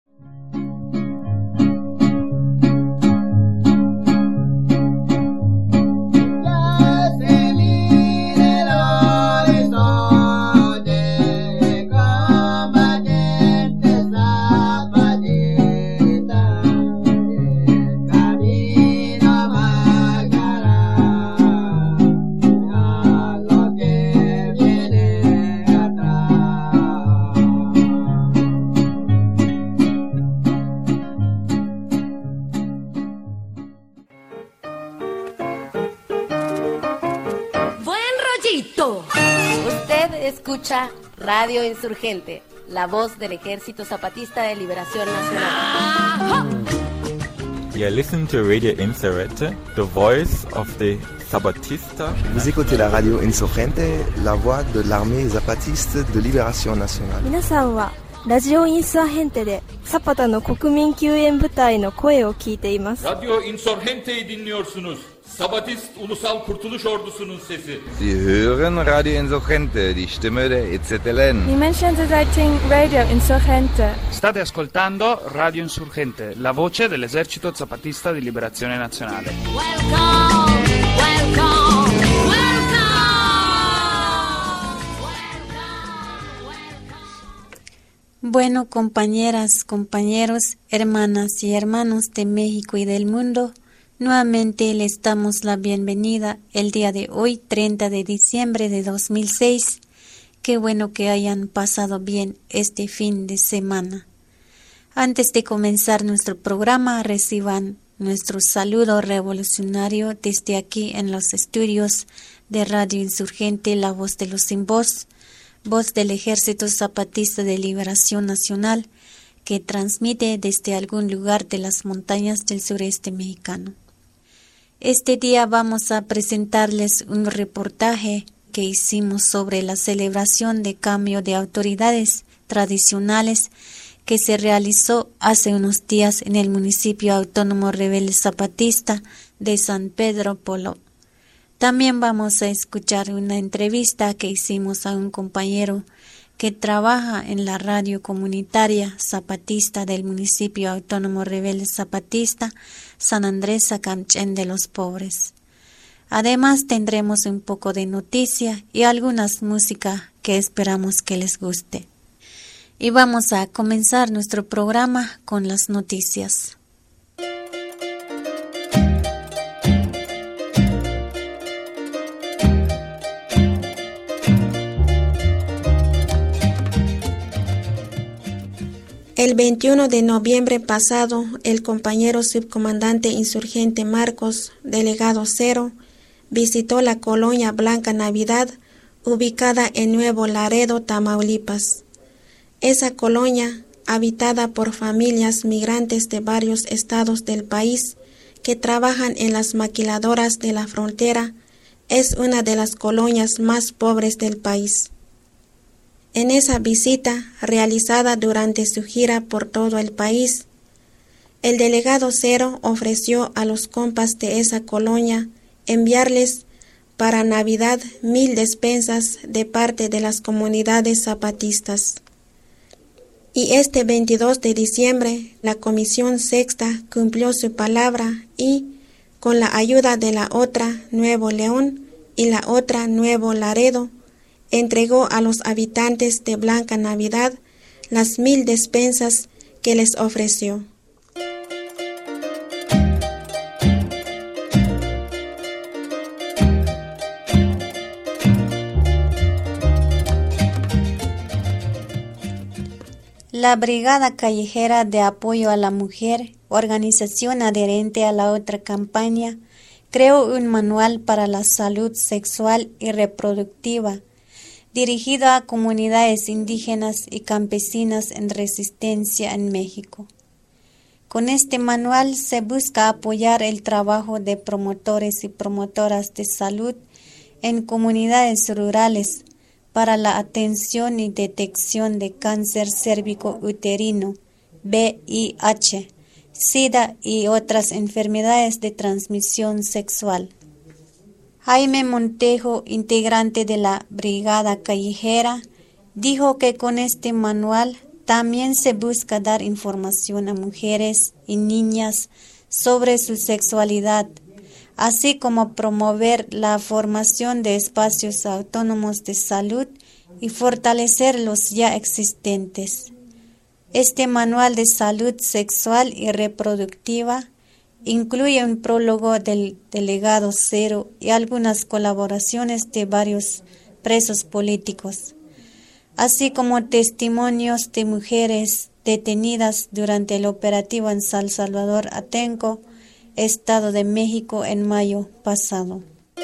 Escucha Radio Insurgente, la voz del Ejército Zapatista de Liberación Nacional. You listen to Radio Insurgente, the voice of the Zapatista. Vous écoutez la Radio Insurgente, la voix de l'armée zapatiste de libération nationale. 皆さんはラジオインサーヘンテでサパタの国民救援部隊の声を聞いています。 Radio Insurgente'yi dinliyorsunuz. Sabatist Ulusal Kurtuluş Ordusu'nun sesi. Sie hören Radio Insurgente, die Stimme der EZLN. Dimension Deserting Radio Insurgente. State ascoltando Radio Insurgente, la voce dell'Esercito Zapatista di Liberazione Nazionale. Welcome, welcome, welcome. Bueno, compañeras, compañeros, hermanas y hermanos de México y del mundo, nuevamente les damos la bienvenida el día de hoy, 30 de diciembre de 2006. Qué bueno que hayan pasado bien este fin de semana. Antes de comenzar nuestro programa, reciban nuestro saludo revolucionario desde aquí en los estudios de Radio Insurgente, la voz de los sin voz, voz del Ejército Zapatista de Liberación Nacional, que transmite desde algún lugar de las montañas del sureste mexicano. Este día vamos a presentarles un reportaje que hicimos sobre la celebración de cambio de autoridades tradicionales que se realizó hace unos días en el municipio autónomo rebelde zapatista de San Pedro Polo. También vamos a escuchar una entrevista que hicimos a un compañero que trabaja en la radio comunitaria zapatista del municipio autónomo rebelde zapatista San Andrés Acamchen de los Pobres. Además tendremos un poco de noticia y algunas músicas que esperamos que les guste. Y vamos a comenzar nuestro programa con las noticias. El 21 de noviembre pasado, el compañero subcomandante insurgente Marcos, delegado 0, visitó la colonia Blanca Navidad, ubicada en Nuevo Laredo, Tamaulipas. Esa colonia, habitada por familias migrantes de varios estados del país que trabajan en las maquiladoras de la frontera, es una de las colonias más pobres del país. En esa visita, realizada durante su gira por todo el país, el delegado 0 ofreció a los compas de esa colonia enviarles para Navidad 1000 despensas de parte de las comunidades zapatistas. Y este 22 de diciembre, la Comisión Sexta cumplió su palabra y, con la ayuda de la otra Nuevo León y la otra Nuevo Laredo, entregó a los habitantes de Blanca Navidad las 1000 despensas que les ofreció. La Brigada Callejera de Apoyo a la Mujer, organización adherente a la otra campaña, creó un manual para la salud sexual y reproductiva, dirigido a comunidades indígenas y campesinas en resistencia en México. Con este manual se busca apoyar el trabajo de promotores y promotoras de salud en comunidades rurales para la atención y detección de cáncer cérvico-uterino, VIH, SIDA y otras enfermedades de transmisión sexual. Jaime Montejo, integrante de la Brigada Callejera, dijo que con este manual También se busca dar información a mujeres y niñas sobre su sexualidad, así como promover la formación de espacios autónomos de salud y fortalecer los ya existentes. Este manual de salud sexual y reproductiva incluye un prólogo del delegado Cero y algunas colaboraciones de varios presos políticos, así como testimonios de mujeres detenidas durante el operativo en San Salvador Atenco, Estado de México, en mayo pasado.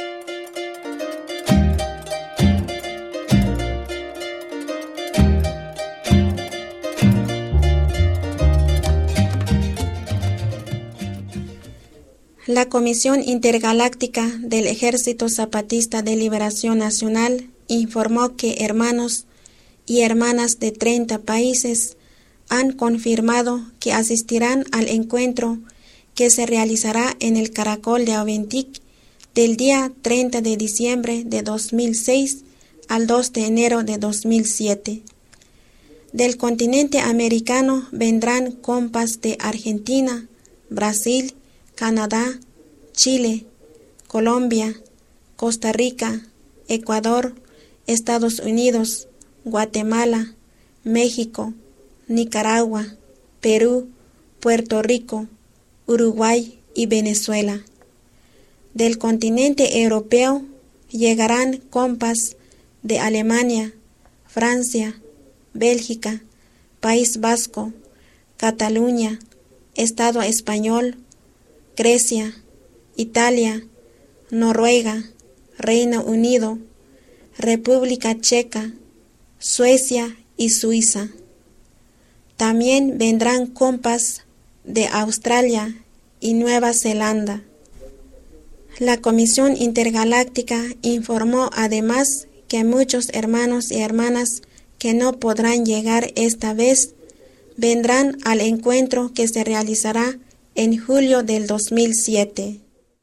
La Comisión Intergaláctica del Ejército Zapatista de Liberación Nacional informó que hermanos y hermanas de 30 países han confirmado que asistirán al encuentro que se realizará en el Caracol de Aventic del día 30 de diciembre de 2006 al 2 de enero de 2007. Del continente americano vendrán compas de Argentina, Brasil, Canadá, Chile, Colombia, Costa Rica, Ecuador, Estados Unidos, Guatemala, México, Nicaragua, Perú, Puerto Rico, Uruguay y Venezuela. Del continente europeo llegarán compas de Alemania, Francia, Bélgica, País Vasco, Cataluña, Estado Español, Grecia, Italia, Noruega, Reino Unido, República Checa, Suecia y Suiza. También vendrán compas de Australia y Nueva Zelanda. La Comisión Intergaláctica informó además que muchos hermanos y hermanas que no podrán llegar esta vez vendrán al encuentro que se realizará en julio del 2007.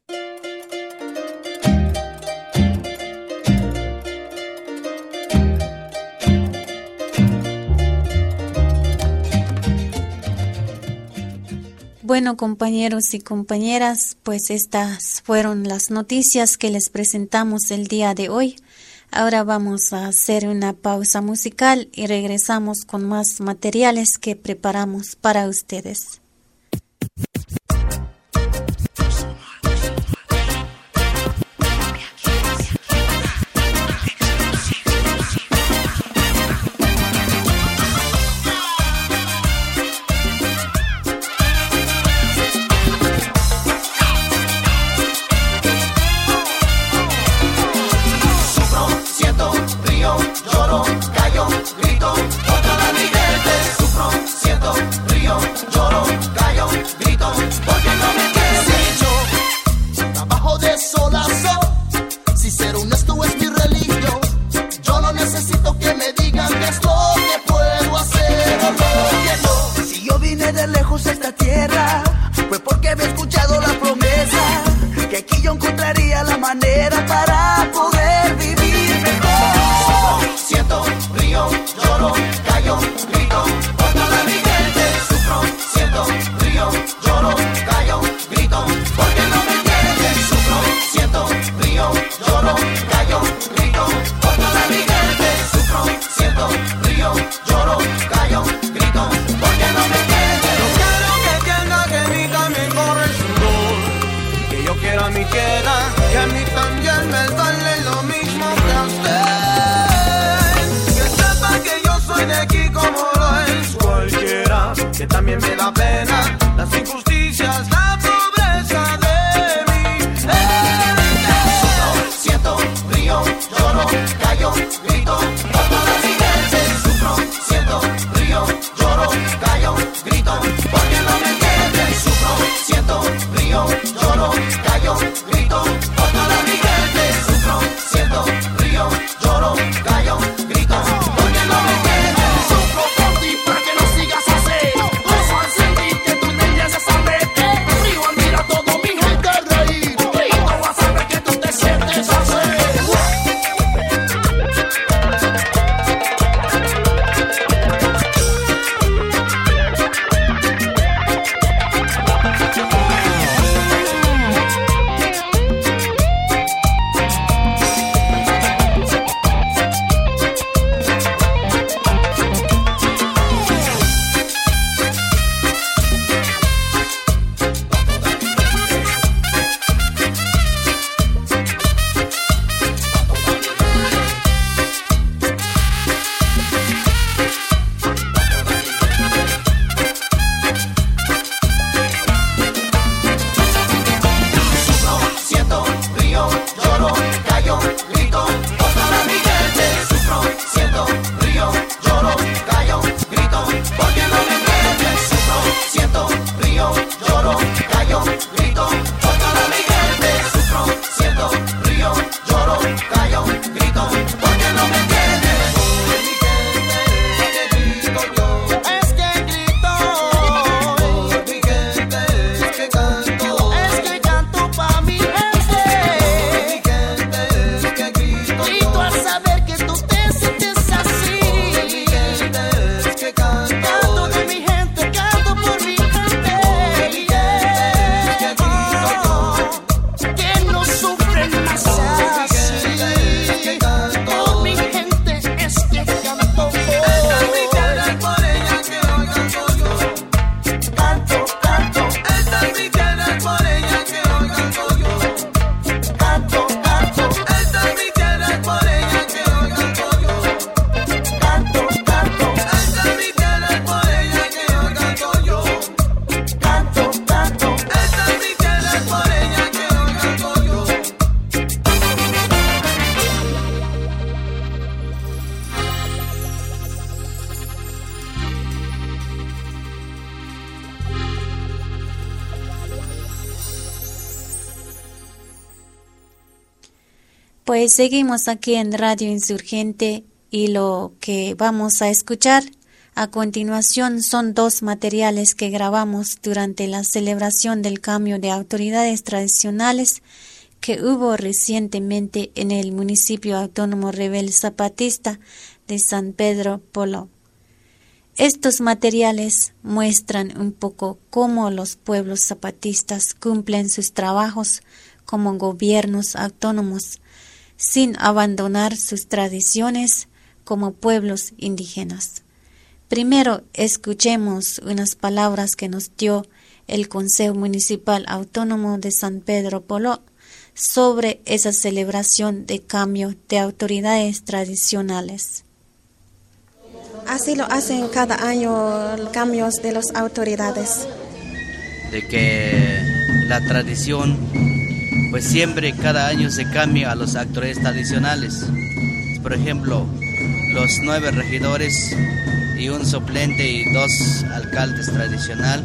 Bueno, compañeros y compañeras, pues estas fueron las noticias que les presentamos el día de hoy. Ahora vamos a hacer una pausa musical y regresamos con más materiales que preparamos para ustedes. Pues seguimos aquí en Radio Insurgente y lo que vamos a escuchar a continuación son 2 materiales que grabamos durante la celebración del cambio de autoridades tradicionales que hubo recientemente en el municipio autónomo rebelde zapatista de San Pedro Polo. Estos materiales muestran un poco cómo los pueblos zapatistas cumplen sus trabajos como gobiernos autónomos, sin abandonar sus tradiciones como pueblos indígenas. Primero escuchemos unas palabras que nos dio el Consejo Municipal Autónomo de San Pedro Polo sobre esa celebración de cambio de autoridades tradicionales. Así lo hacen cada año los cambios de las autoridades. De que la tradición, pues siempre cada año se cambia a las autoridades tradicionales. Por ejemplo, los 9 regidores y un suplente y 2 alcaldes tradicional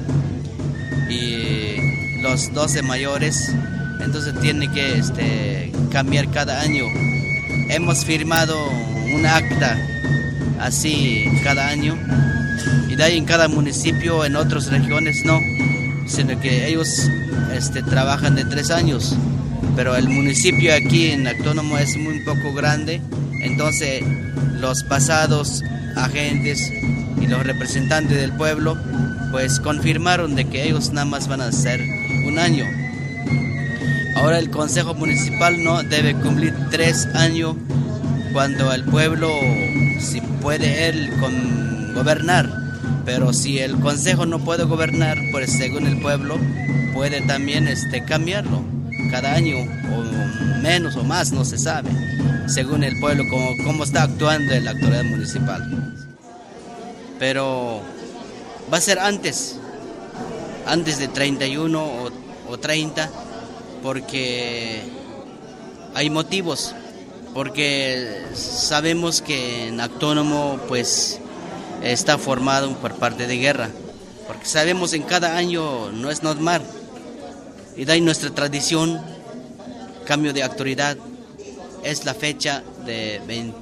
y los 12 mayores, entonces tiene que cambiar cada año. Hemos firmado un acta así cada año y de ahí en cada municipio, en otras regiones no, sino que ellos trabajan de 3 años, pero el municipio aquí en Autónomo es muy poco grande, entonces los pasados agentes y los representantes del pueblo pues confirmaron de que ellos nada más van a hacer 1 año. Ahora el Consejo Municipal no debe cumplir 3 años cuando el pueblo, si puede él gobernar, pero si el Consejo no puede gobernar, pues según el pueblo puede también cambiarlo cada año, o menos o más, no se sabe, según el pueblo, cómo está actuando la autoridad municipal. Pero va a ser antes de 31 o 30, porque hay motivos, porque sabemos que en Autónomo pues está formado por parte de guerra, porque sabemos en cada año no es normal, y de ahí nuestra tradición, cambio de autoridad, es la fecha de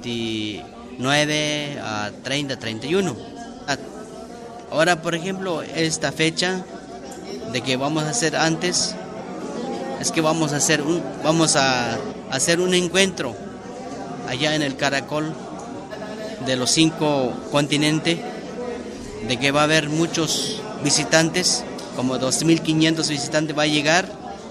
29 a 30, 31. Ahora, por ejemplo, esta fecha de que vamos a hacer antes, es que vamos a hacer un encuentro allá en el Caracol de los 5 continentes, de que va a haber muchos visitantes, como 2.500 visitantes va a llegar,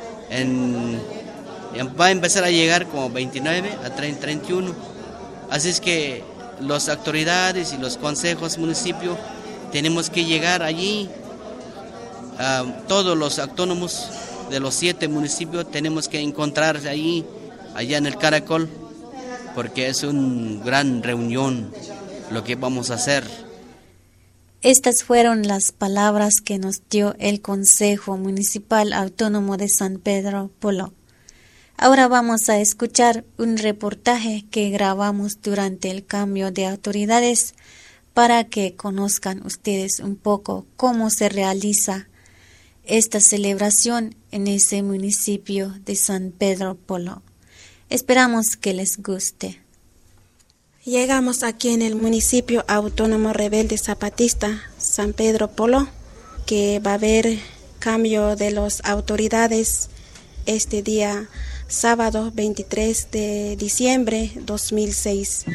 va a empezar a llegar como 29 a 30, 31. Así es que las autoridades y los consejos municipios tenemos que llegar allí, todos los autónomos de los 7 municipios tenemos que encontrarse allá en el Caracol, porque es una gran reunión lo que vamos a hacer. Estas fueron las palabras que nos dio el Consejo Municipal Autónomo de San Pedro Polo. Ahora vamos a escuchar un reportaje que grabamos durante el cambio de autoridades para que conozcan ustedes un poco cómo se realiza esta celebración en ese municipio de San Pedro Polo. Esperamos que les guste. Llegamos aquí en el municipio autónomo rebelde zapatista San Pedro Polo, que va a haber cambio de las autoridades este día sábado 23 de diciembre 2006.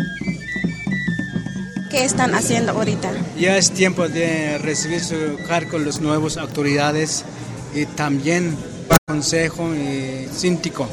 ¿Qué están haciendo ahorita? Ya es tiempo de recibir su cargo las nuevas autoridades y también consejo y síndico.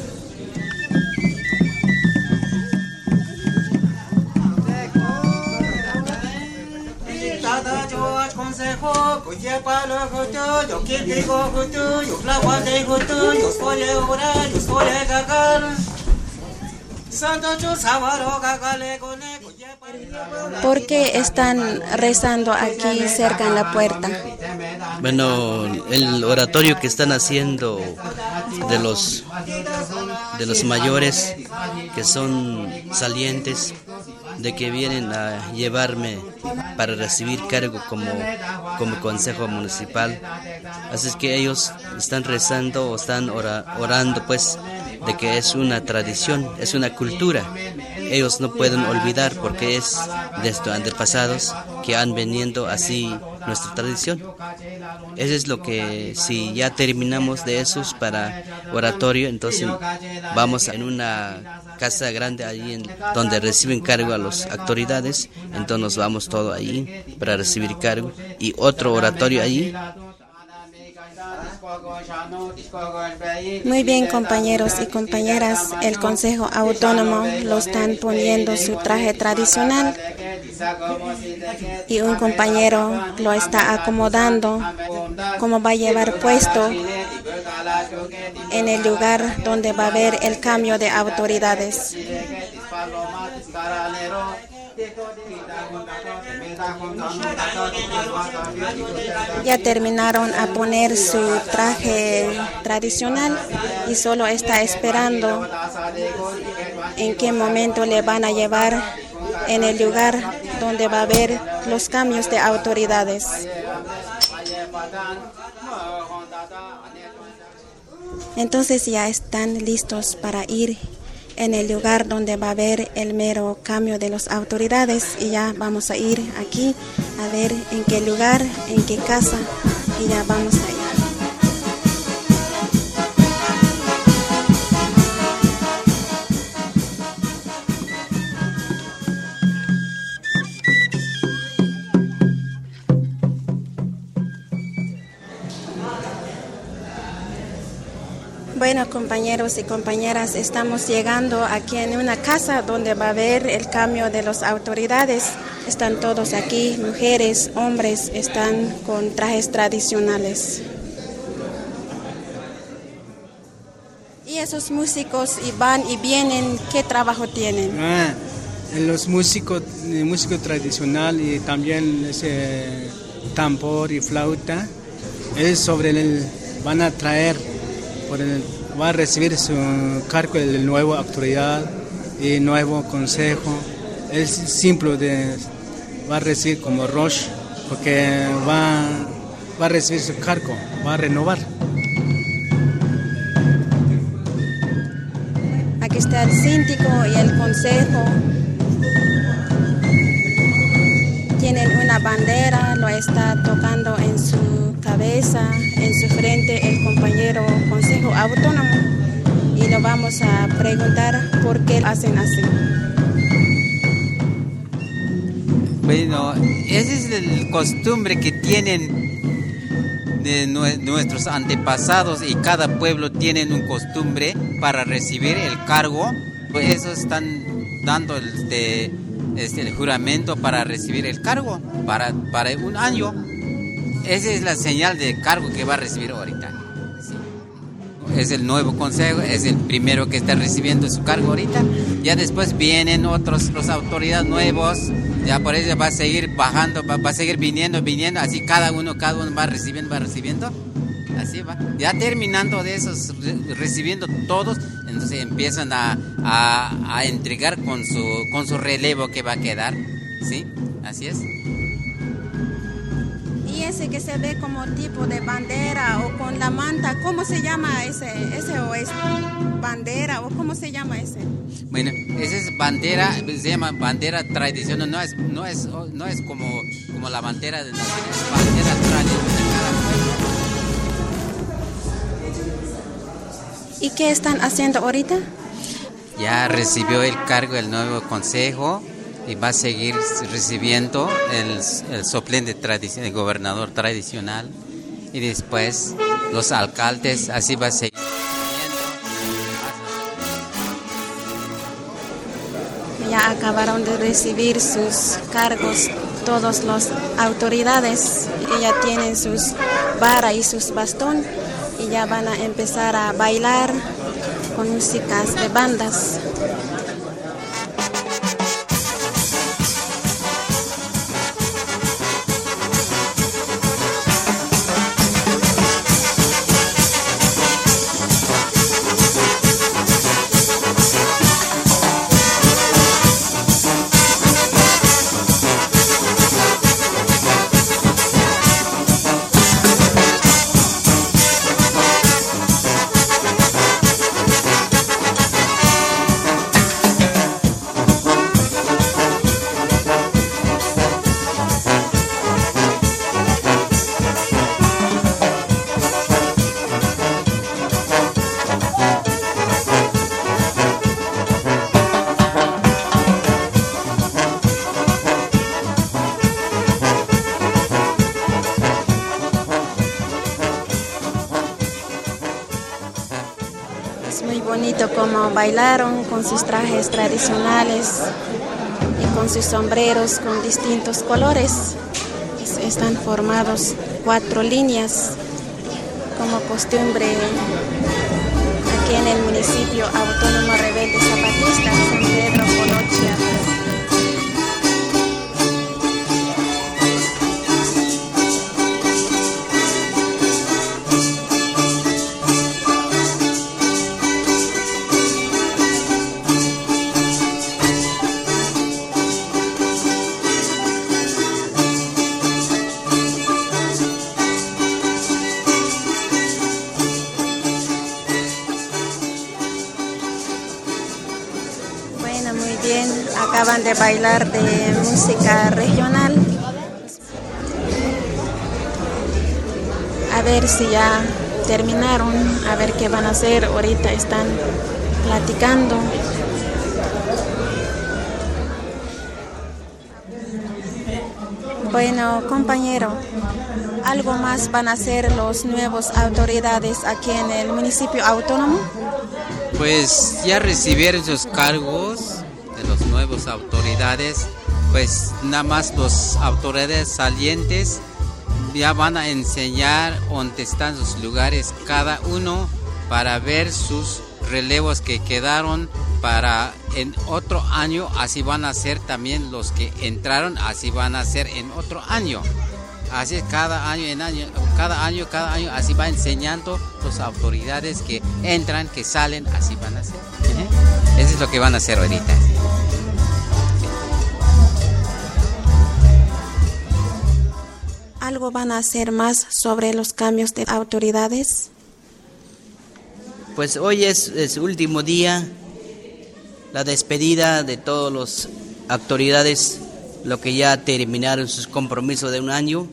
¿Por qué están rezando aquí cerca en la puerta? Bueno, el oratorio que están haciendo de los mayores que son salientes, de que vienen a llevarme para recibir cargo como consejo municipal. Así es que ellos están rezando o están orando pues de que es una tradición, es una cultura. Ellos no pueden olvidar porque es de estos antepasados que han venido así nuestra tradición. Eso es lo que, si ya terminamos de esos para oratorio, entonces vamos en una casa grande allí donde reciben cargo a las autoridades, entonces nos vamos todos allí para recibir cargo y otro oratorio allí. Muy bien, compañeros y compañeras, el Consejo Autónomo lo están poniendo su traje tradicional y un compañero lo está acomodando como va a llevar puesto en el lugar donde va a haber el cambio de autoridades. Ya terminaron a poner su traje tradicional y solo está esperando en qué momento le van a llevar en el lugar donde va a haber los cambios de autoridades. Entonces ya están listos para ir en el lugar donde va a haber el mero cambio de las autoridades y ya vamos a ir aquí a ver en qué lugar, en qué casa y ya vamos a ir. Bueno, compañeros y compañeras, estamos llegando aquí en una casa donde va a haber el cambio de las autoridades. Están todos aquí, mujeres, hombres, están con trajes tradicionales. ¿Y esos músicos y van y vienen, qué trabajo tienen? Los músico tradicional y también ese tambor y flauta, es sobre van a traer, va a recibir su cargo de nueva autoridad y nuevo consejo. Es simple va a recibir como Rosh, porque va a recibir su cargo, va a renovar. Aquí está el síndico y el consejo. Tienen una bandera, lo está tocando en su cabeza, en su frente el compañero Consejo Autónomo y lo vamos a preguntar por qué hacen así. Bueno, esa es la costumbre que tienen de nuestros antepasados y cada pueblo tiene una costumbre para recibir el cargo. Pues eso están dando el juramento para recibir el cargo para un año. Esa es la señal de cargo que va a recibir ahorita. Sí. Es el nuevo consejo, es el primero que está recibiendo su cargo ahorita. Ya después vienen los autoridades nuevos. Ya por eso va a seguir bajando, va a seguir viniendo, así cada uno va recibiendo. Así va. Ya terminando de esos, recibiendo todos, entonces empiezan a entregar con su relevo que va a quedar. ¿Sí? Así es. Y ese que se ve como tipo de bandera o con la manta, ¿cómo se llama ese o es bandera o cómo se llama ese? Bueno, esa es bandera, se llama bandera tradicional, no es como la bandera de nación, es bandera tradicional de cada pueblo. ¿Y qué están haciendo ahorita? Ya recibió el cargo el nuevo consejo y va a seguir recibiendo el suplente tradicional, el gobernador tradicional y después los alcaldes, así va a seguir. Ya acabaron de recibir sus cargos todas las autoridades y ya tienen sus vara y sus bastón y ya van a empezar a bailar con músicas de bandas. visto cómo bailaron con sus trajes tradicionales y con sus sombreros con distintos colores. Están formados 4 líneas como costumbre aquí en el municipio autónomo rebelde zapatista San Pedro Colochia. Acaban de bailar de música regional. A ver si ya terminaron, a ver qué van a hacer. Ahorita están platicando. Bueno, compañero, ¿algo más van a hacer los nuevos autoridades aquí en el municipio autónomo? Pues ya recibieron sus cargos de los nuevos autoridades, pues nada más los autoridades salientes ya van a enseñar dónde están sus lugares cada uno para ver sus relevos que quedaron para en otro año, así van a ser también los que entraron, así van a ser en otro año. Así es, cada año, así va enseñando las autoridades que entran, que salen, así van a ser. Eso es lo que van a hacer ahorita. ¿Algo van a hacer más sobre los cambios de autoridades? Pues hoy es el último día, la despedida de todas las autoridades, lo que ya terminaron sus compromisos de un año.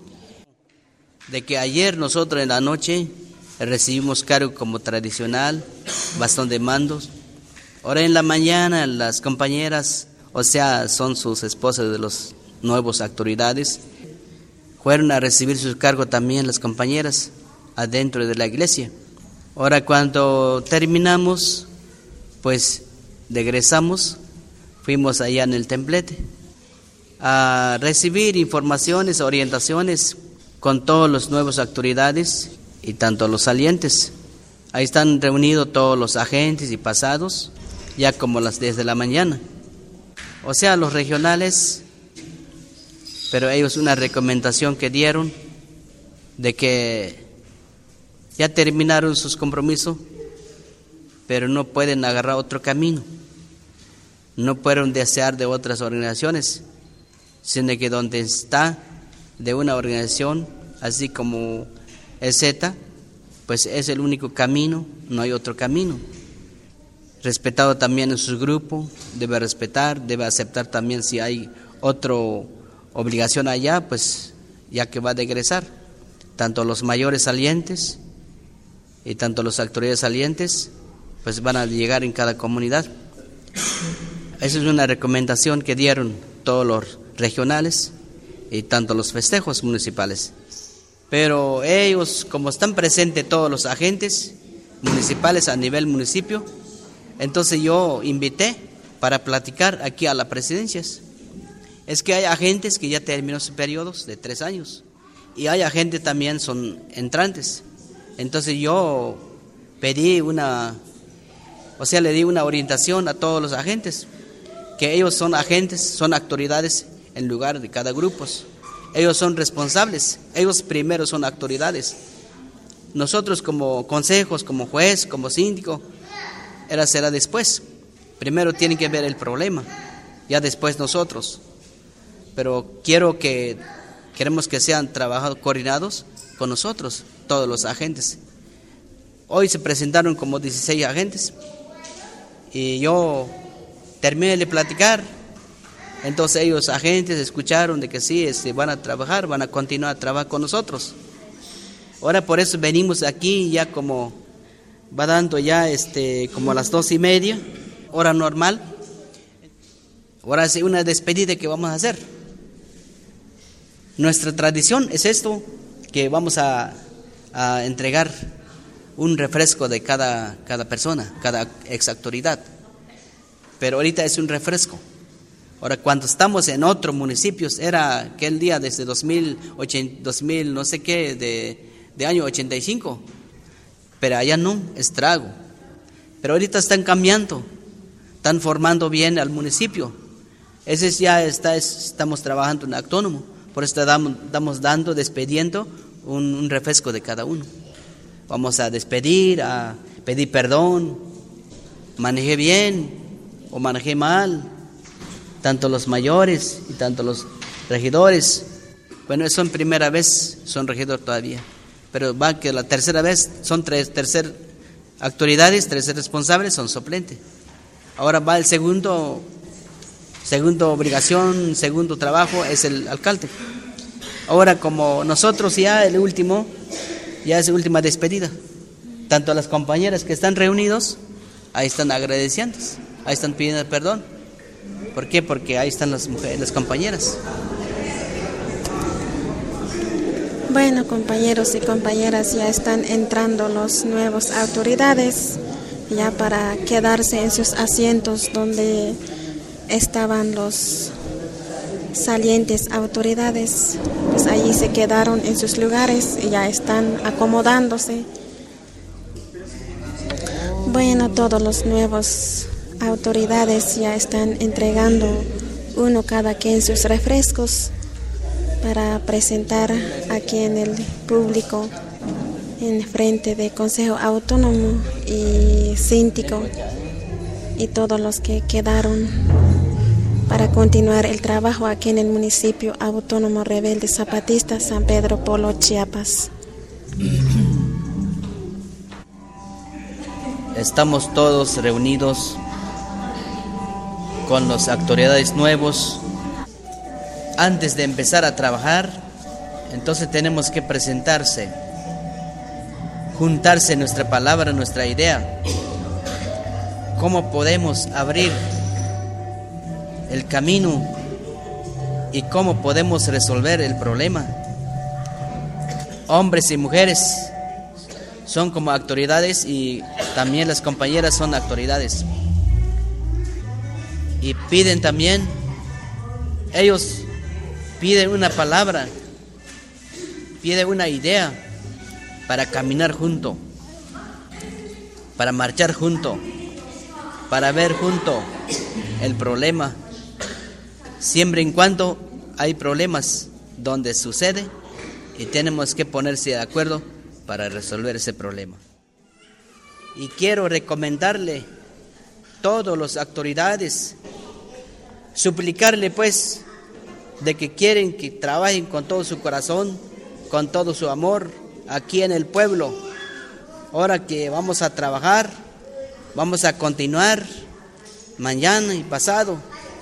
De que ayer nosotros en la noche recibimos cargo como tradicional, bastón de mandos. Ahora en la mañana las compañeras, o sea, son sus esposas de los nuevos autoridades, fueron a recibir sus cargos también las compañeras adentro de la iglesia. Ahora cuando terminamos, pues regresamos, fuimos allá en el templete a recibir informaciones, orientaciones con todos los nuevos autoridades y tanto los salientes. Ahí están reunidos todos los agentes y pasados, ya como desde la mañana. O sea, los regionales, pero ellos una recomendación que dieron de que ya terminaron sus compromisos, pero no pueden agarrar otro camino. No pueden desear de otras organizaciones, sino que donde está de una organización, así como EZ, pues es el único camino, no hay otro camino. Respetado también en su grupo, debe respetar, debe aceptar también si hay otra obligación allá, pues ya que va a regresar. Tanto los mayores salientes y tanto los autoridades salientes, pues van a llegar en cada comunidad. Esa es una recomendación que dieron todos los regionales y tanto los festejos municipales. Pero ellos, como están presentes todos los agentes municipales a nivel municipio, entonces yo invité para platicar aquí a las presidencias. Es que hay agentes que ya terminó sus periodos de 3 años y hay agentes también son entrantes. Entonces yo pedí le di una orientación a todos los agentes, que ellos son agentes, son autoridades en lugar de cada grupo. Ellos son responsables, ellos primero son autoridades. Nosotros como consejos, como juez, como síndico, será después. Primero tienen que ver el problema, ya después nosotros. Pero queremos que sean trabajados coordinados con nosotros, todos los agentes. Hoy se presentaron como 16 agentes y yo terminé de platicar. Entonces ellos agentes escucharon de que sí, van a trabajar, van a continuar a trabajar con nosotros. Ahora por eso venimos aquí ya como va dando ya como a las 2:30, hora normal. Ahora es una despedida que vamos a hacer. Nuestra tradición es esto, que vamos a entregar un refresco de cada persona, cada ex autoridad. Pero ahorita es un refresco. Ahora, cuando estamos en otros municipios, era aquel día desde 2000 no sé qué, de año 85. Pero allá no, es trago. Pero ahorita están cambiando, están formando bien al municipio. Ese ya estamos trabajando en autónomo. Por eso estamos despidiendo un refresco de cada uno. Vamos a despedir, a pedir perdón, manejé bien o manejé mal, tanto los mayores y tanto los regidores. Bueno, eso en primera vez son regidor todavía, pero va que la tercera vez son tercer autoridades, tercer responsables son suplentes. Ahora va el segundo obligación, segundo trabajo es el alcalde. Ahora como nosotros ya es la última despedida. Tanto las compañeras que están reunidos, ahí están agradeciendo, ahí están pidiendo perdón. ¿Por qué? Porque ahí están las mujeres, las compañeras. Bueno, compañeros y compañeras, ya están entrando las nuevas autoridades, ya para quedarse en sus asientos donde estaban los salientes autoridades, pues allí se quedaron en sus lugares y ya están acomodándose. Bueno, todos los nuevos autoridades ya están entregando uno cada quien sus refrescos para presentar aquí en el público, en frente del Consejo Autónomo y Síndico y todos los que quedaron para continuar el trabajo aquí en el municipio autónomo rebelde zapatista San Pedro Polo, Chiapas. Estamos todos reunidos con las autoridades nuevos. Antes de empezar a trabajar, entonces tenemos que juntarse nuestra palabra, nuestra idea. ¿Cómo podemos abrir el camino y cómo podemos resolver el problema? Hombres y mujeres son como autoridades y también las compañeras son autoridades. Y piden también, ellos piden una palabra, piden una idea para caminar junto, para marchar junto, para ver junto el problema. Siempre en cuando hay problemas donde sucede y tenemos que ponerse de acuerdo para resolver ese problema. Y quiero recomendarle a todas las autoridades, suplicarle pues de que quieren que trabajen con todo su corazón, con todo su amor aquí en el pueblo. Ahora que vamos a trabajar, vamos a continuar mañana y pasado.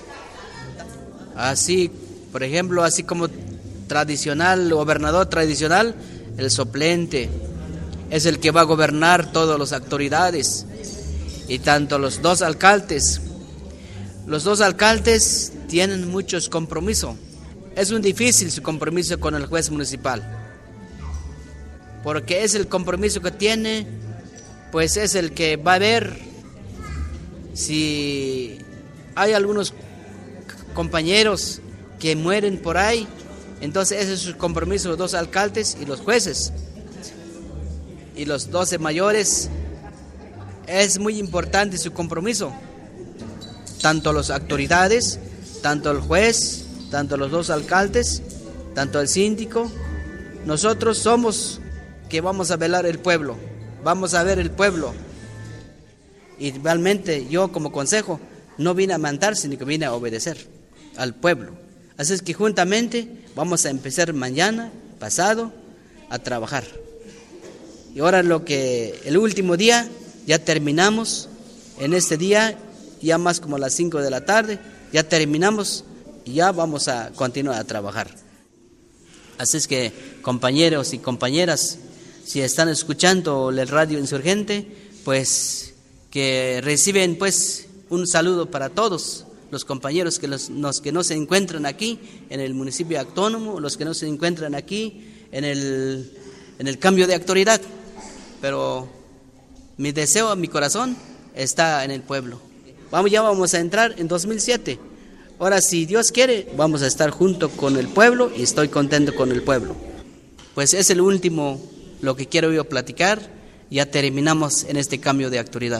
Así, por ejemplo, así como gobernador tradicional, el suplente es el que va a gobernar todas las autoridades y tanto los dos alcaldes. Los dos alcaldes tienen muchos compromisos. Es muy difícil su compromiso con el juez municipal, porque es el compromiso que tiene, pues es el que va a ver si hay algunos compañeros que mueren por ahí. Entonces ese es su compromiso, los dos alcaldes y los jueces y los 12 mayores. Es muy importante su compromiso, tanto las autoridades, tanto el juez, tanto los dos alcaldes, tanto el síndico. Nosotros somos que vamos a velar el pueblo, vamos a ver el pueblo. Y realmente yo como consejo no vine a mandar, sino que vine a obedecer al pueblo. Así es que juntamente vamos a empezar mañana, pasado, a trabajar. Y ahora el último día, ya terminamos. En este día, ya más como a las 5 de la tarde, ya terminamos y ya vamos a continuar a trabajar. Así es que, compañeros y compañeras, si están escuchando el Radio Insurgente, pues que reciben pues un saludo para todos los compañeros que no se encuentran aquí en el municipio autónomo, los que no se encuentran aquí en el cambio de autoridad. Pero Mi deseo, mi corazón está en el pueblo. Ya vamos a entrar en 2007. Ahora, si Dios quiere, vamos a estar junto con el pueblo y estoy contento con el pueblo. Pues es el último lo que quiero yo platicar. Ya terminamos en este cambio de autoridad.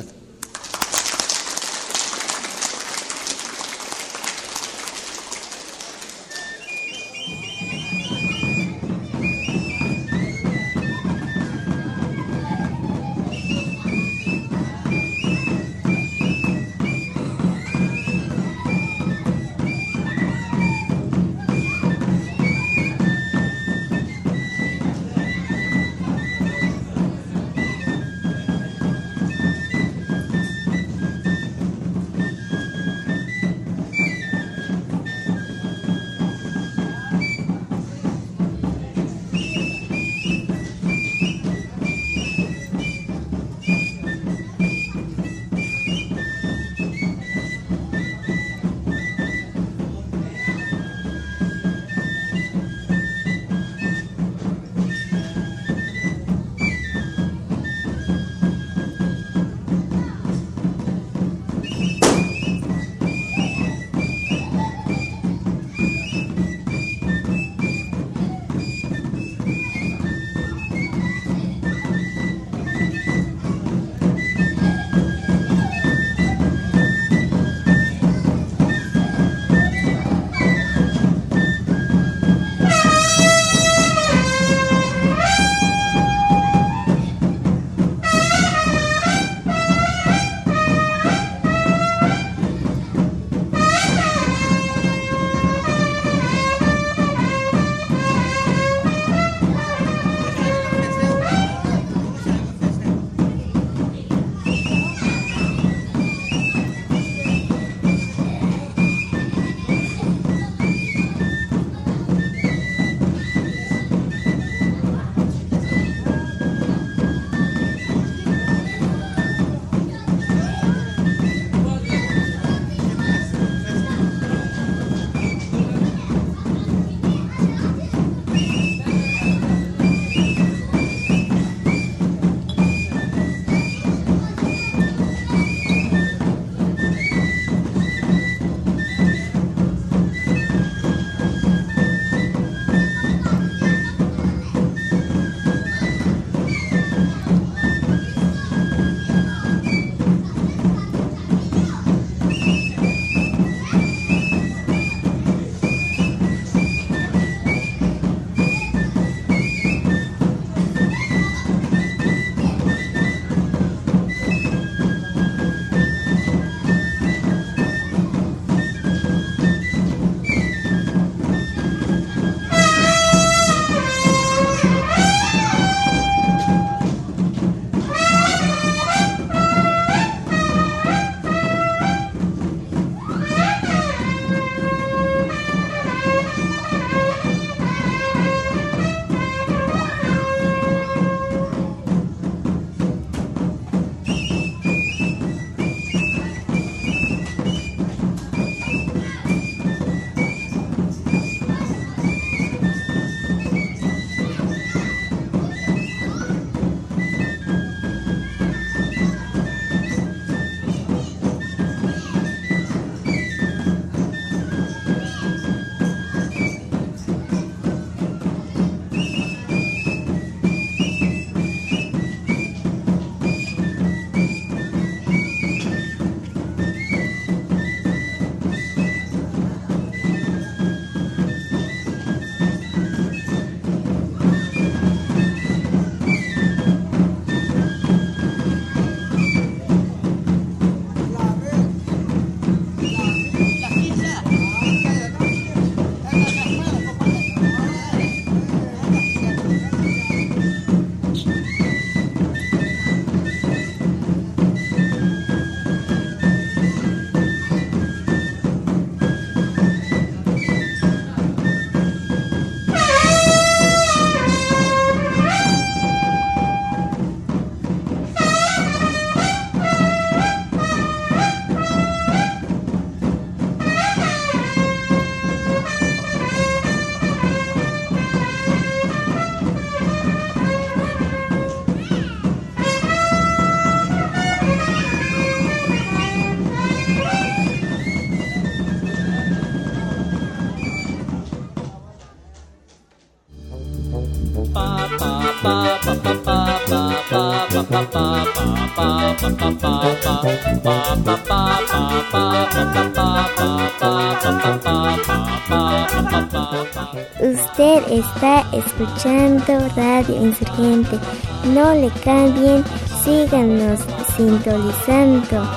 Usted está escuchando Radio Insurgente. No le cambien, síganos sintonizando.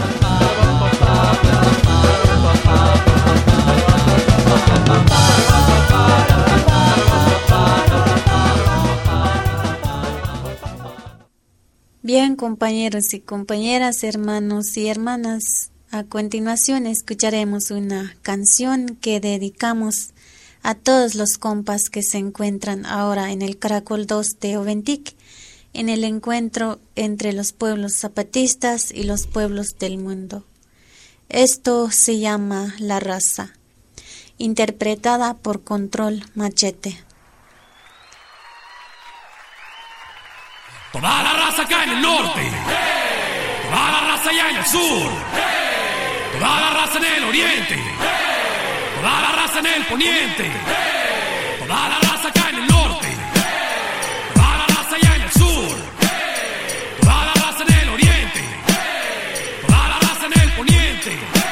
Bien, compañeros y compañeras, hermanos y hermanas, a continuación escucharemos una canción que dedicamos a todos los compas que se encuentran ahora en el Caracol 2 de Oventic, en el encuentro entre los pueblos zapatistas y los pueblos del mundo. Esto se llama La Raza, interpretada por Control Machete. Toda la raza acá en el norte, toda la raza allá en el sur, toda la raza en el oriente, toda la raza en el poniente, toda la raza acá en el norte, toda la raza allá en el sur, toda la raza en el oriente, toda la raza en el poniente.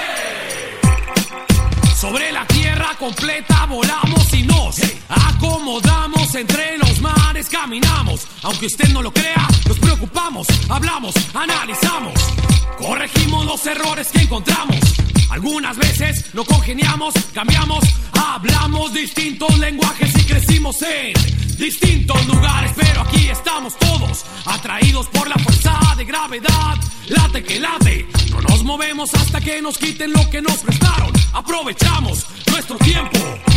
Sobre la tierra completa volamos y nos acomodamos, entre los mares caminamos. Aunque usted no lo crea, nos preocupamos, hablamos, analizamos, corregimos los errores que encontramos. Algunas veces no congeniamos, cambiamos, hablamos distintos lenguajes y crecimos en distintos lugares. Pero aquí estamos todos, atraídos por la fuerza de gravedad. Late que late, no nos movemos hasta que nos quiten lo que nos prestaron. Aprovechamos nuestro tiempo.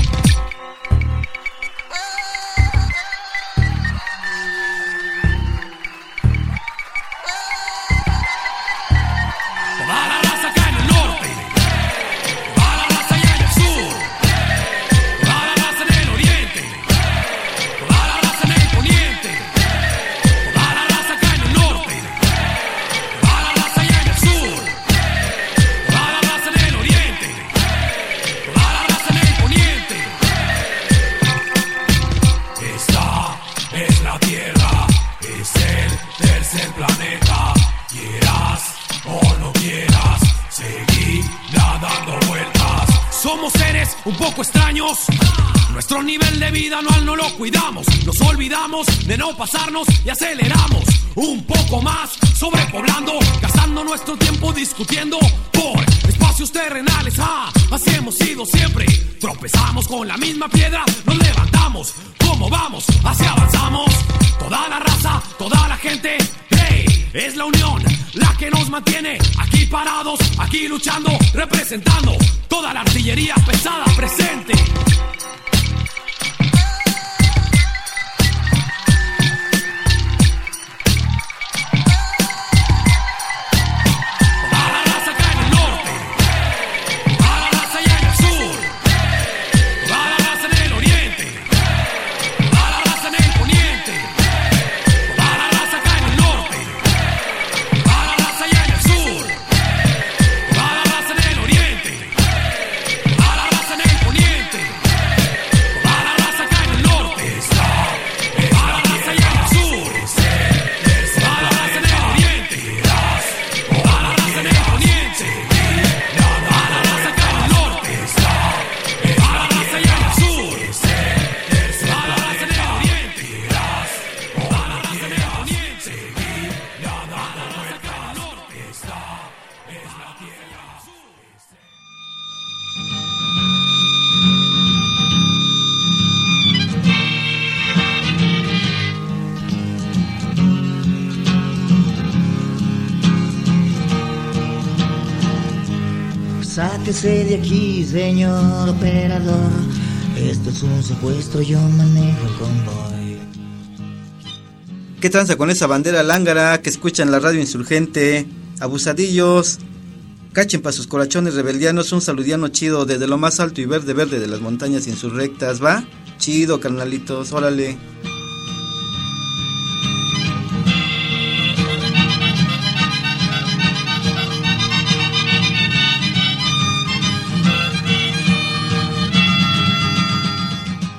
Un poco extraños, nuestro nivel de vida anual no lo cuidamos. Nos olvidamos de no pasarnos y aceleramos un poco más, sobrepoblando, gastando nuestro tiempo discutiendo por espacios terrenales. Así hemos sido siempre. Tropezamos con la misma piedra, nos levantamos. ¿Cómo vamos? Así avanzamos. Toda la raza, toda la gente, hey, es la unión la que nos mantiene aquí parados, aquí luchando, representando toda la artillería pesada presente. Sáquese de aquí, señor operador. Esto es un secuestro, yo manejo el convoy. ¿Qué tranza con esa bandera lángara que escuchan la radio insurgente? Abusadillos, cachen pa' sus corachones rebeldianos. Un saludiano chido desde lo más alto y verde de las montañas insurrectas, ¿va? Chido, carnalitos, órale.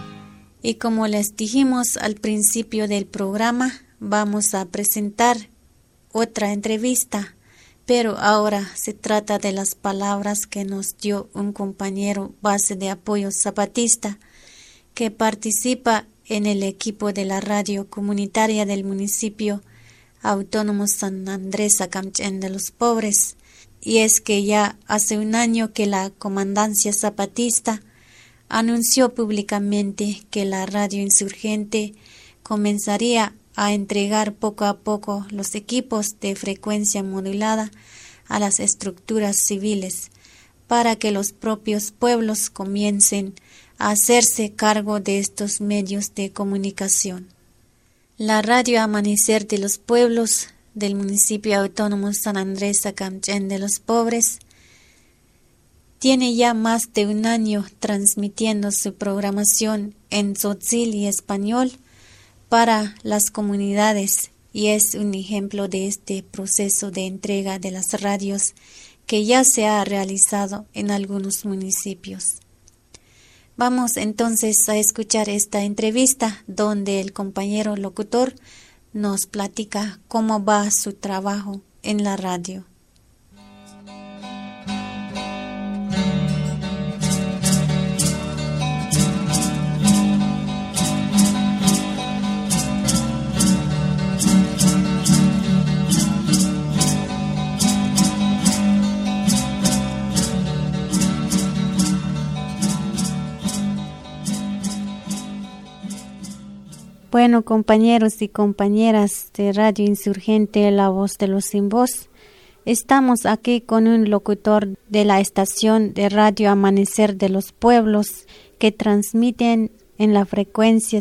Y como les dijimos al principio del programa, vamos a presentar otra entrevista, pero ahora se trata de las palabras que nos dio un compañero base de apoyo zapatista que participa en el equipo de la radio comunitaria del municipio autónomo San Andrés Acamchén de los Pobres, y es que ya hace un año que la comandancia zapatista anunció públicamente que la radio insurgente comenzaría a entregar poco a poco los equipos de frecuencia modulada a las estructuras civiles para que los propios pueblos comiencen a hacerse cargo de estos medios de comunicación. La radio Amanecer de los Pueblos del municipio autónomo San Andrés Acamchén de los Pobres tiene ya más de un año transmitiendo su programación en tzotzil y español para las comunidades, y es un ejemplo de este proceso de entrega de las radios que ya se ha realizado en algunos municipios. Vamos entonces a escuchar esta entrevista donde el compañero locutor nos platica cómo va su trabajo en la radio. Bueno, compañeros y compañeras de Radio Insurgente, la voz de los sin voz, estamos aquí con un locutor de la estación de Radio Amanecer de los Pueblos que transmiten en la frecuencia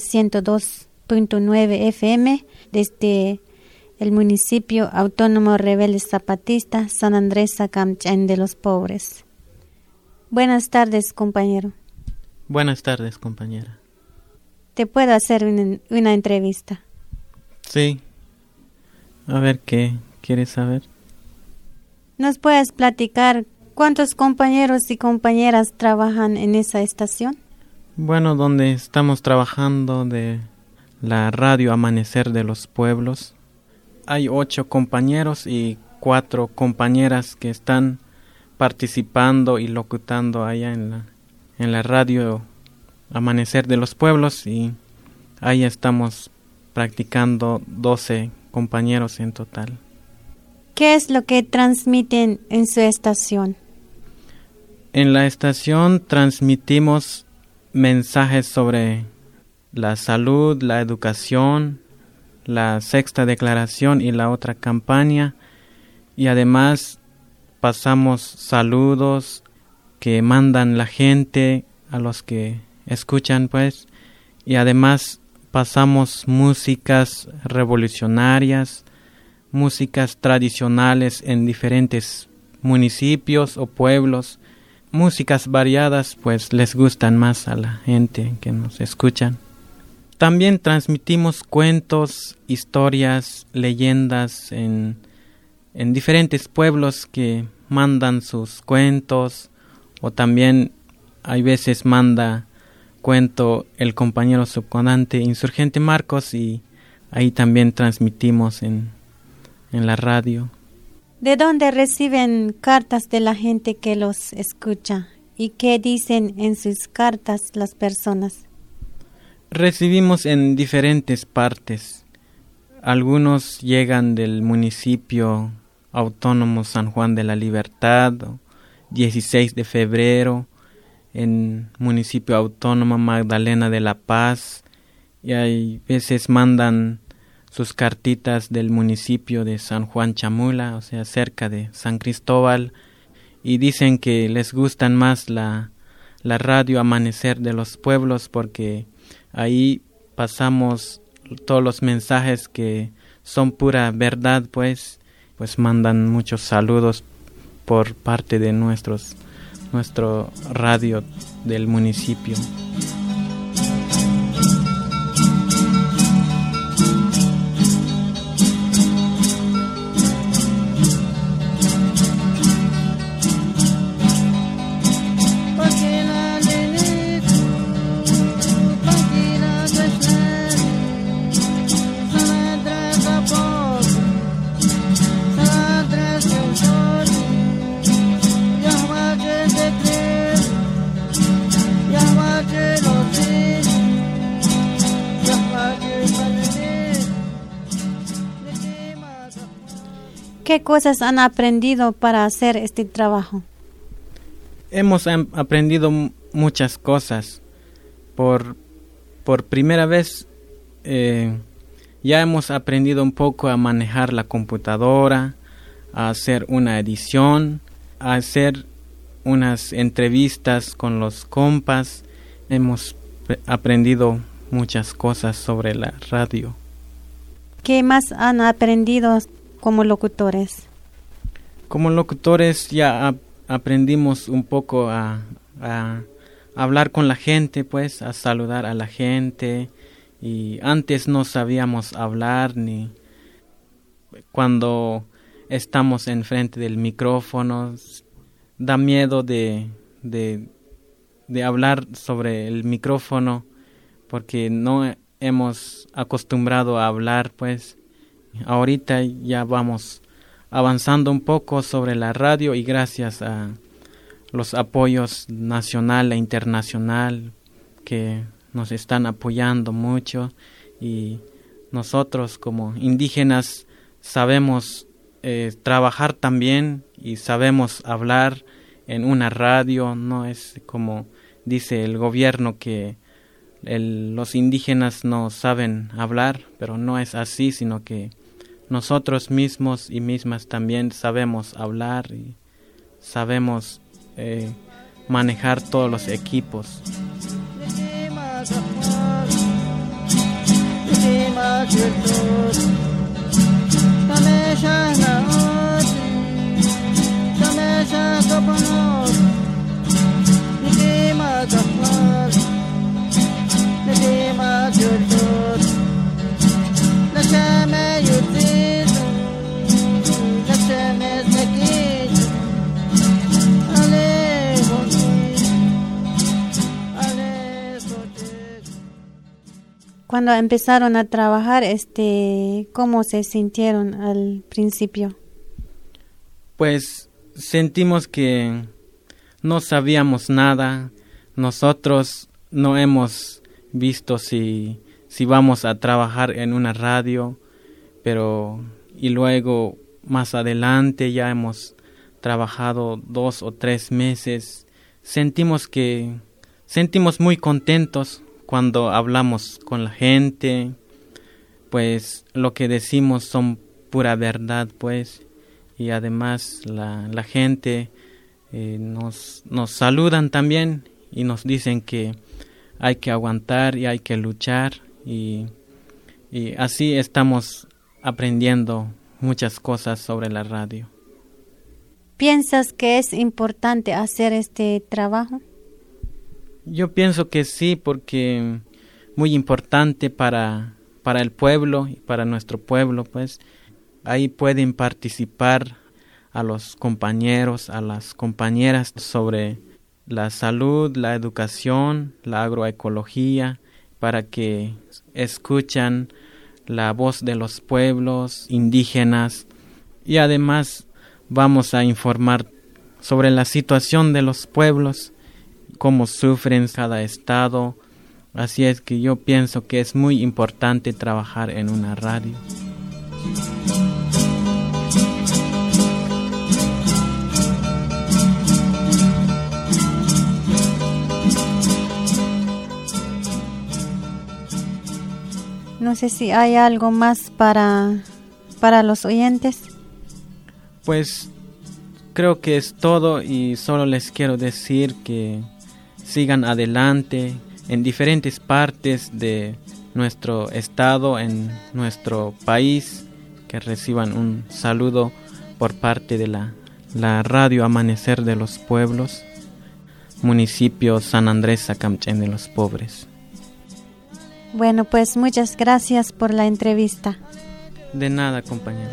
102.9 FM desde el municipio autónomo rebelde zapatista San Andrés Acamchén de los Pobres. Buenas tardes, compañero. Buenas tardes, compañera. ¿Te puedo hacer una entrevista? Sí. A ver, ¿qué quieres saber? ¿Nos puedes platicar cuántos compañeros y compañeras trabajan en esa estación? Bueno, donde estamos trabajando de la Radio Amanecer de los Pueblos, hay 8 compañeros y 4 compañeras que están participando y locutando allá en la Radio Amanecer de los Pueblos, y ahí estamos practicando 12 compañeros en total. ¿Qué es lo que transmiten en su estación? En la estación transmitimos mensajes sobre la salud, la educación, la sexta declaración y la otra campaña, y además pasamos saludos que mandan la gente a los que escuchan, pues, y además pasamos músicas revolucionarias, músicas tradicionales en diferentes municipios o pueblos, músicas variadas, pues les gustan más a la gente que nos escuchan. También transmitimos cuentos, historias, leyendas en diferentes pueblos que mandan sus cuentos, o también hay veces manda cuento el compañero subcomandante insurgente Marcos, y ahí también transmitimos en la radio. ¿De dónde reciben cartas de la gente que los escucha? ¿Y qué dicen en sus cartas las personas? Recibimos en diferentes partes. Algunos llegan del municipio autónomo San Juan de la Libertad, 16 de febrero, en municipio autónomo Magdalena de la Paz, y hay veces mandan sus cartitas del municipio de San Juan Chamula, o sea, cerca de San Cristóbal, y dicen que les gustan más la Radio Amanecer de los Pueblos, porque ahí pasamos todos los mensajes que son pura verdad, pues mandan muchos saludos por parte de nuestro radio del municipio. ¿Qué cosas han aprendido para hacer este trabajo? Hemos aprendido muchas cosas. Por primera vez ya hemos aprendido un poco a manejar la computadora, a hacer una edición, a hacer unas entrevistas con los compas. Hemos aprendido muchas cosas sobre la radio. ¿Qué más han aprendido como locutores? Como locutores ya aprendimos un poco a hablar con la gente, pues, a saludar a la gente. Y antes no sabíamos hablar, ni cuando estamos enfrente del micrófono, da miedo de hablar sobre el micrófono porque no hemos acostumbrado a hablar, pues. Ahorita ya vamos avanzando un poco sobre la radio y gracias a los apoyos nacional e internacional que nos están apoyando mucho, y nosotros como indígenas sabemos trabajar también y sabemos hablar en una radio. No es como dice el gobierno que los indígenas no saben hablar, pero no es así, sino que nosotros mismos y mismas también sabemos hablar y sabemos manejar todos los equipos. Cuando empezaron a trabajar, ¿cómo se sintieron al principio? Pues sentimos que no sabíamos nada. Nosotros no hemos visto si vamos a trabajar en una radio, y luego más adelante ya hemos trabajado 2 o 3 meses. Sentimos muy contentos cuando hablamos con la gente, pues lo que decimos son pura verdad, pues, y además la gente nos saludan también y nos dicen que hay que aguantar y hay que luchar, y así estamos aprendiendo muchas cosas sobre la radio. ¿Piensas que es importante hacer este trabajo? Yo pienso que sí, porque muy importante para el pueblo y para nuestro pueblo, pues. Ahí pueden participar a los compañeros, a las compañeras sobre la salud, la educación, la agroecología, para que escuchan la voz de los pueblos indígenas, y además vamos a informar sobre la situación de los pueblos, cómo sufren cada estado. Así es que yo pienso que es muy importante trabajar en una radio. No sé si hay algo más para los oyentes. Pues creo que es todo, y solo les quiero decir que sigan adelante en diferentes partes de nuestro estado, en nuestro país, que reciban un saludo por parte de la Radio Amanecer de los Pueblos, municipio San Andrés Sacamchén de los Pobres. Bueno, pues muchas gracias por la entrevista. De nada, compañera.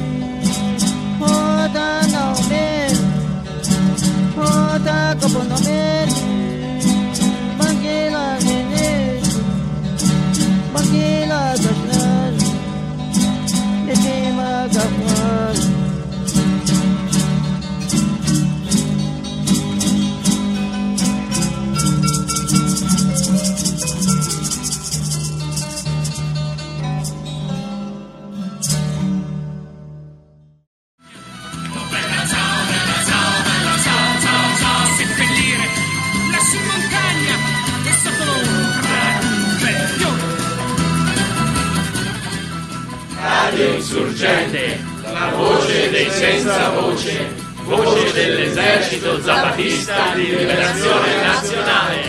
Como no me Radio Insurgente, la voce dei senza voce, voce dell'Esercito Zapatista di Liberazione Nazionale.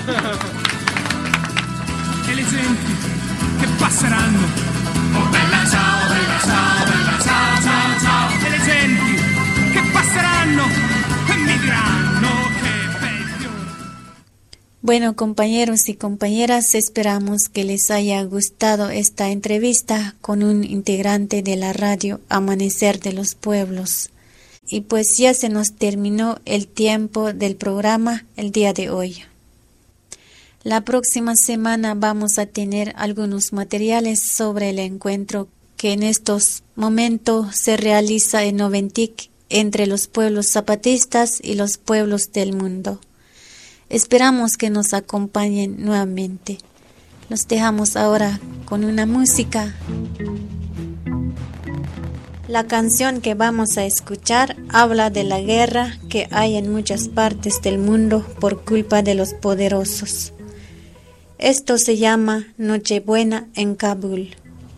E le genti che passeranno, oh bella ciao, bella ciao, bella ciao, ciao, ciao. E le genti che passeranno e mi diranno che bello. Bueno, compañeros y compañeras, esperamos que les haya gustado esta entrevista con un integrante de la radio Amanecer de los Pueblos. Y pues ya se nos terminó el tiempo del programa el día de hoy. La próxima semana vamos a tener algunos materiales sobre el encuentro que en estos momentos se realiza en Noventic entre los pueblos zapatistas y los pueblos del mundo. Esperamos que nos acompañen nuevamente. Los dejamos ahora con una música. La canción que vamos a escuchar habla de la guerra que hay en muchas partes del mundo por culpa de los poderosos. Esto se llama Nochebuena en Kabul.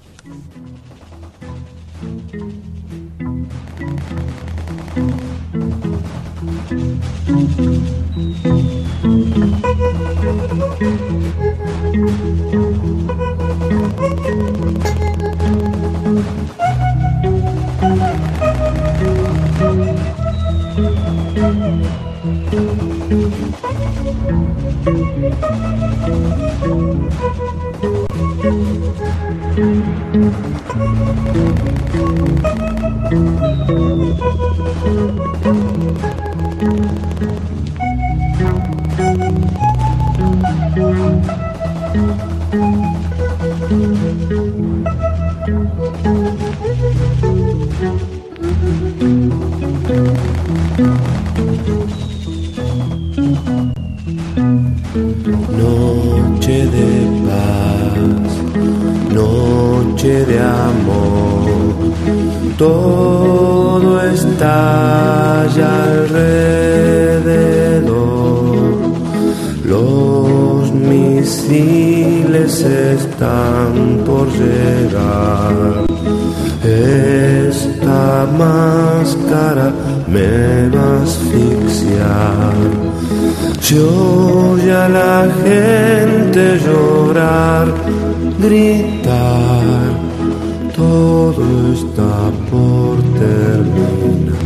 Noche de paz, noche de amor, todo está ya alrededor, los misiles están por llegar, esta máscara me va a asfixiar. Se oye a la gente llorar, gritar, todo está por terminar.